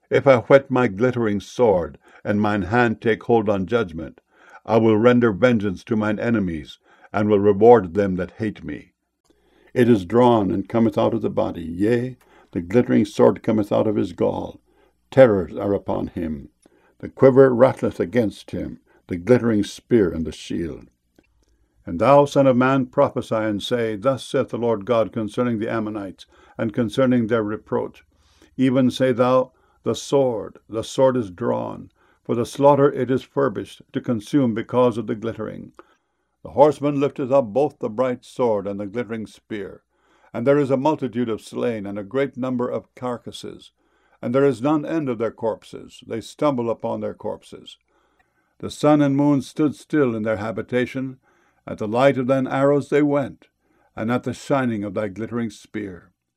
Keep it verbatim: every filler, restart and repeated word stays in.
If I whet my glittering sword, and mine hand take hold on judgment, I will render vengeance to mine enemies, and will reward them that hate me. It is drawn, and cometh out of the body, yea, the glittering sword cometh out of his gall. Terrors are upon him. The quiver rattleth against him, the glittering spear and the shield. And thou, son of man, prophesy, and say, Thus saith the Lord God concerning the Ammonites, and concerning their reproach. Even say thou, The sword, the sword is drawn, for the slaughter it is furbished, to consume because of the glittering. The horseman lifteth up both the bright sword and the glittering spear. And there is a multitude of slain, and a great number of carcasses. And there is none end of their corpses. They stumble upon their corpses. The sun and moon stood still in their habitation. At the light of thine arrows they went, and at the shining of thy glittering spear.